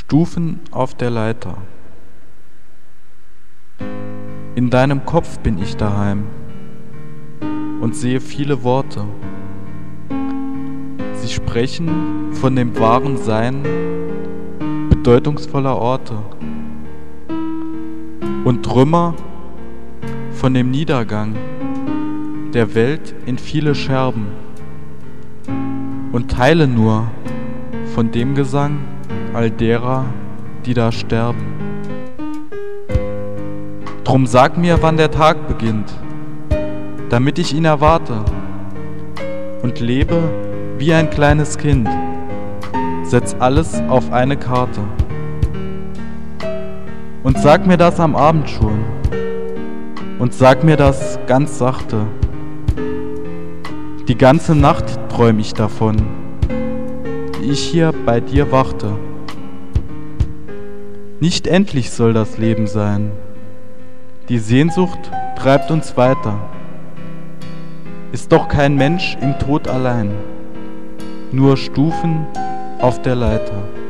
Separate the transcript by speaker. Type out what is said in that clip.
Speaker 1: Stufen auf der Leiter. In deinem Kopf bin ich daheim und sehe viele Worte. Sie sprechen von dem wahren Sein bedeutungsvoller Orte und Trümmer von dem Niedergang der Welt in viele Scherben und Teile nur von dem Gesang all derer, die da sterben. Drum sag mir, wann der Tag beginnt, damit ich ihn erwarte und lebe wie ein kleines Kind. Setz alles auf eine Karte und sag mir das am Abend schon und sag mir das ganz sachte. Die ganze Nacht träum ich davon, wie ich hier bei dir wachte. Nicht endlich soll das Leben sein, die Sehnsucht treibt uns weiter. Ist doch kein Mensch im Tod allein, nur Stufen auf der Leiter.